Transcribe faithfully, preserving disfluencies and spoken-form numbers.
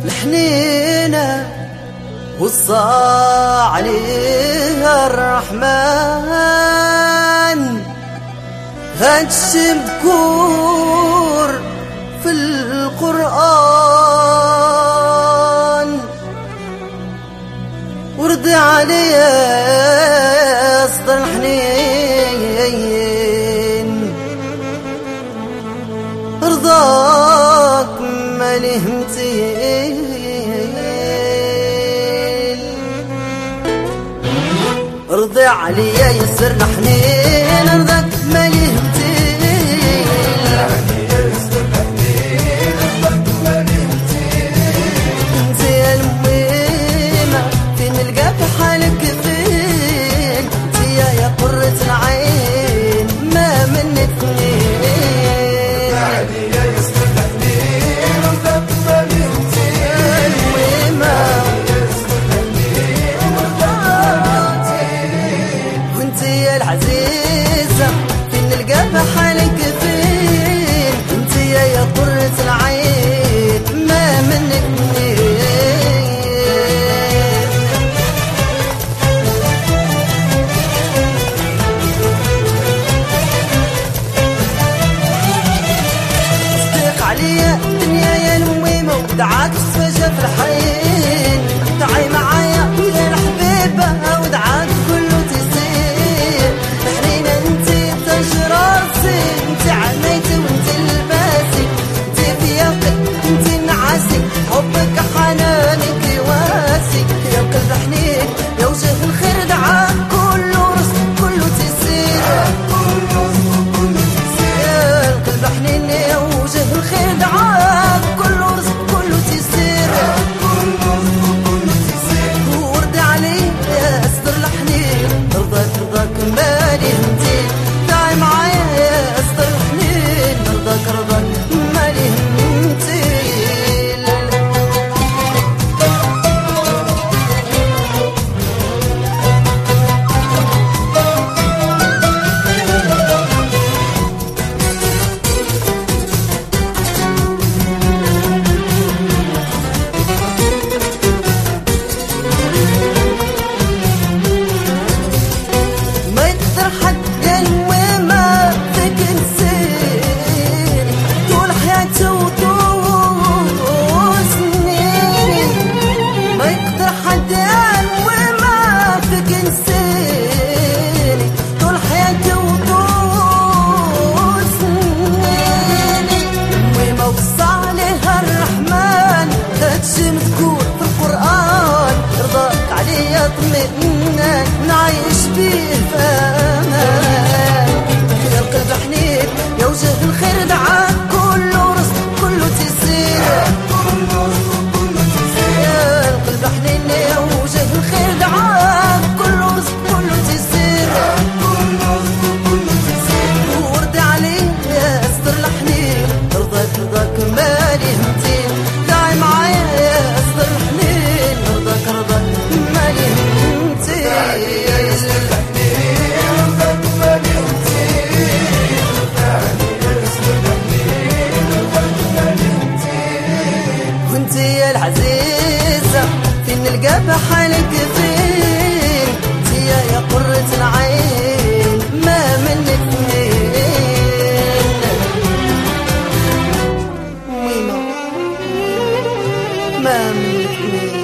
الحنينة وصى عليها الرحمن، هادشي مذكور في القرآن، ورد عليها صدر الحنين، رضاك مالي همتين، رضي عليا يسر الحنين، رضاك مالي همتين، انت يا الميمة فين نلقى في حالك فين، انت يا قرة العين ما منك اثنين، العزيزة فين نلقى في حالك فين، انت يا قرة العين ما منك اثنين. صديق عليا الدنيا يا الميمة ودعاك السفجة في الحين، تعي معايا يا الحبيبة ودعاك كله تسير، انت عميتي وانت لباسي، انت في يقك انت نعاسي، حبك حنانك واسي، يا قلب حنين يا وجه الخير دعاك كله رزق كله تسير، يا القلب حنين يا وجه الخير دعاك كله رزق كله تسير، وردي عليه يا صدر الحنين، رضاك رضاك مالي همتين، تعي معايا رضاك رضاك مالي همتين. ما يقدر حد ينوي فيك نسير، طول حياتي وطول سنين، ما يقدر حد ينوي ما فيك نسير، طول حياتي وطول سنين، وما وصى عليها الرحمن، هادشي مذكور في القرآن، رضاك عليا طمئنان نعيش بيه في امان، يا القلب حنين يا وجه الخير دعاك كله رزق كله تسير، يا القلب حنين يا وجه الخير دعاك كله رزق كله تسير، وردي عليه يا صدر الحنين، رضاك رضاك مالي همتين، تعي معايا يا صدر الحنين، رضاك رضاك مالي همتين، وانت يا العزيزة فين نلقى في حالك فين، انت يا قرة العين ما منك اثنين، ميمة ما منك اثنين.